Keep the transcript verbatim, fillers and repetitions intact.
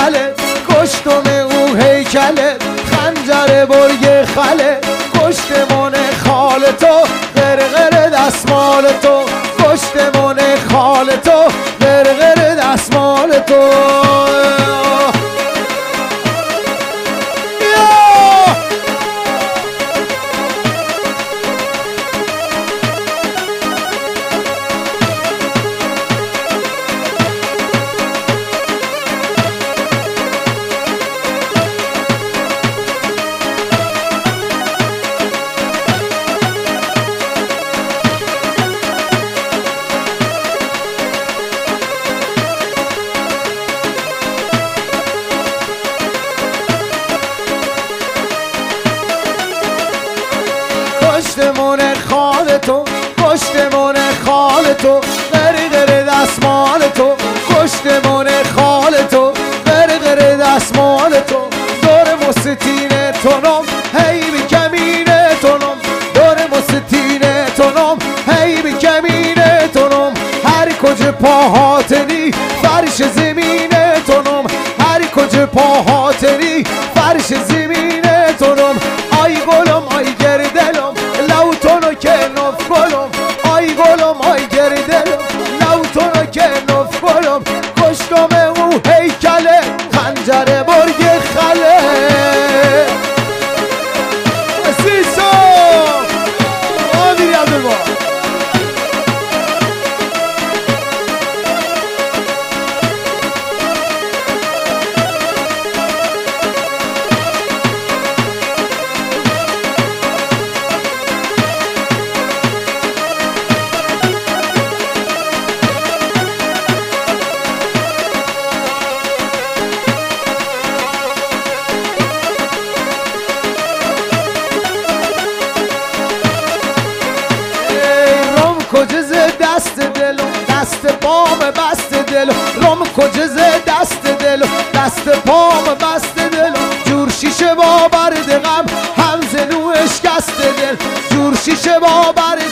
خله کشتم او هیکله خنجر برگ خله کشتمون خال تو غرغر دستمال تو کشتمون خال تو غرغر دستمال تو کشتمون خال تو کشتمون خال تو غرغر دستمال تو کشتمون خال تو غرغر دستمال تو دور مستین تونم هی بی کمین تونم دور مستین تونم هی بی کمین تونم هر کجا پاهاتنی فرش زمین تونم هر کجا پاهاتنی فرش زمین تونم آی گلم آی گردلم لو تونو که نف گلم آی گلم آی گردلم لو تونو که نف گلم کشتم او هیکله خنجر برگ خله سیسو آمیری عبدالبا کجز دست دلم دست پام بست دلم رم کجز دست دلم دست پام بست دلم جور شیشه با برد غم هم زنو اشکست دل جور شیشه با برد